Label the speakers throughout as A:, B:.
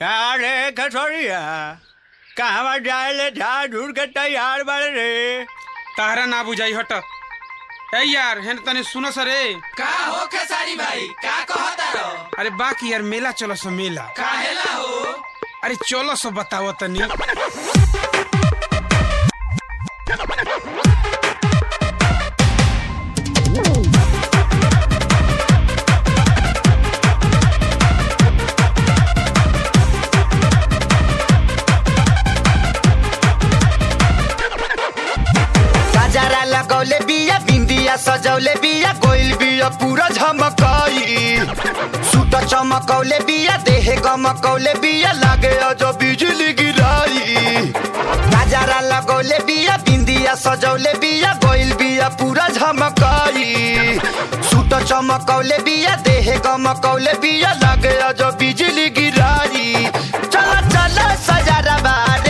A: अरे कसौड़िया कहवा जाए झाड़ झूड़ के तैयार बाड़े रे।
B: तारा ना बुझाई हट। ए यार हेन तने सुनो सरे
C: का हो खेसारी भाई का कहता रो?
B: अरे बाकी यार मेला चलो सो मेला
C: काहेला हो?
B: अरे चलो सो बताओ तनी।
D: लगौले बिया बिंदिया सजौले बिया गोइल बिया पूरा झमकाई सूट चमकौले बिया देह गमकौले बिया लागे जो बिजली गिराई गजरा लगौले बिया बिंदिया सजौले बिया गोइल बिया पूरा झमकाई सूट चमकौले बिया देह गमकौले बिया लागे जो बिजली गिराई चला चला सजारा बारे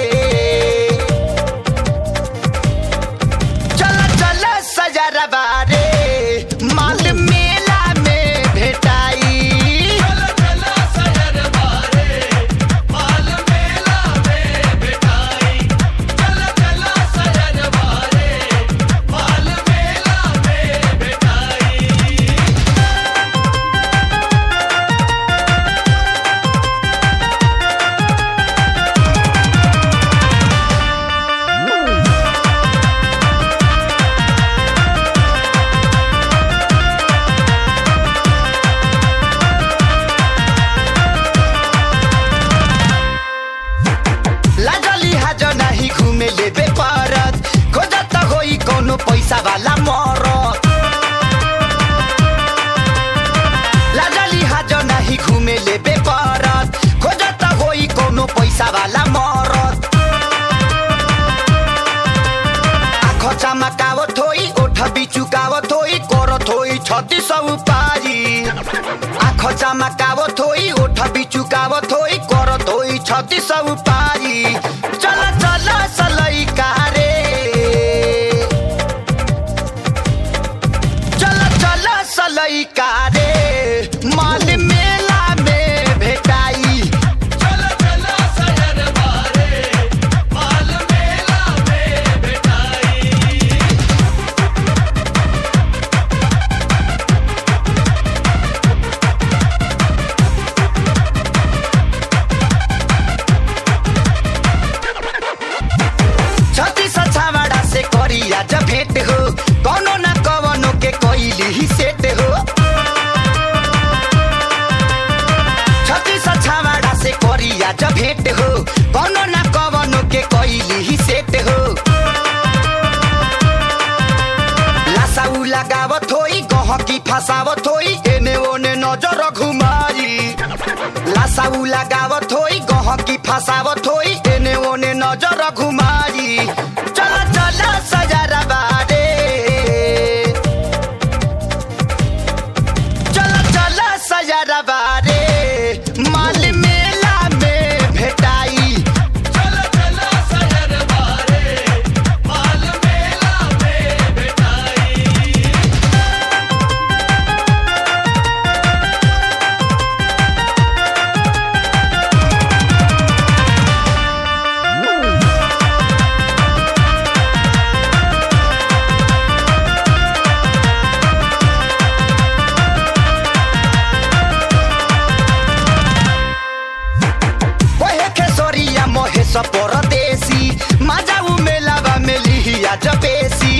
D: सजारा बारे माल मेला में भेटाई।
C: चला चला सजारा बारे माल मेला में भेटाई। चला चला सजारा बारे माल मेला में भेटाई।
D: लेबे परत खोजत होई कोनो पैसा वाला मरत लाजली हाजो नहीं घूमे लेबे परत खोजत होई कोनो पैसा वाला मरत आँख चमकावत होई ओठ बिचुकावत होई करत होई 36 उपारी आँख चमकावत होई ओठ बिचुकावत होई करत होई 36 उपारी चला चला सलई कारे चला चला सलई कारे माल मेला में भेटाई।
C: चला चला सजारा बारे माल मेला में भेटाई।
D: जब भेंट हो कोनो न कवनो के कोइली ही सेट हो छत्ती छावाड़ा से कोरिया जब भेंट हो कोनो न कवनो के कोइली ही सेट हो लासाऊ लगावत होई गहकी फसावत होई एने ओने नजर घुमाई लासाऊ लगावत होई गहकी फसावत होई एने ओने नजर घुमाई चला चला सजारा बारे चला चला सजारा बारे माल मेला में भेटाई।
C: चला चला सजारा बारे माल मेला में भेटाई।
D: परदेसी मजाऊ मेलावा में लिहिया जबेसी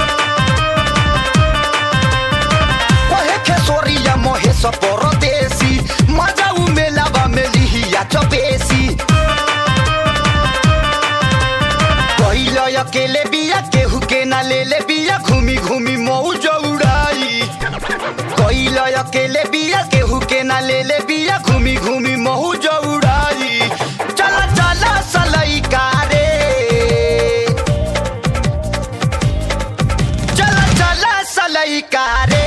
D: ओहे खेसोरिया मोहेश परदेसी मजाऊ मेलावा में लिहिया जबेसी कहिल अकेले बिया केहू के ना ले ले बिया घूमी घूमी मौज उड़ाई कहिल अकेले बिया केहू के ना ले ले बिया घूमी घूमी मौज उड़ाई चला चला सलई कारे चला चला सलई कारे